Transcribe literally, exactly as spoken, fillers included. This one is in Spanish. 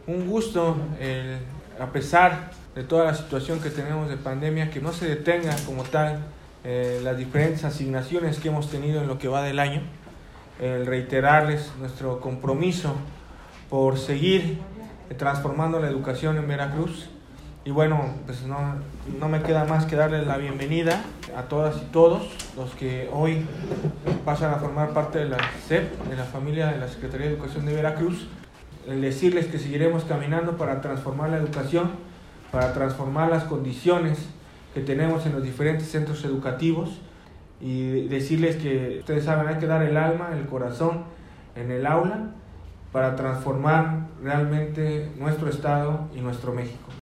Un gusto, el, a pesar de toda la situación que tenemos de pandemia, que no se detenga como tal eh, las diferentes asignaciones que hemos tenido en lo que va del año. El reiterarles nuestro compromiso por seguir transformando la educación en Veracruz. Y bueno, pues no, no me queda más que darles la bienvenida a todas y todos los que hoy pasan a formar parte de la S E P, de la familia de la Secretaría de Educación de Veracruz. El decirles que seguiremos caminando para transformar la educación, para transformar las condiciones que tenemos en los diferentes centros educativos, y decirles que ustedes saben, hay que dar el alma, el corazón en el aula para transformar realmente nuestro estado y nuestro México.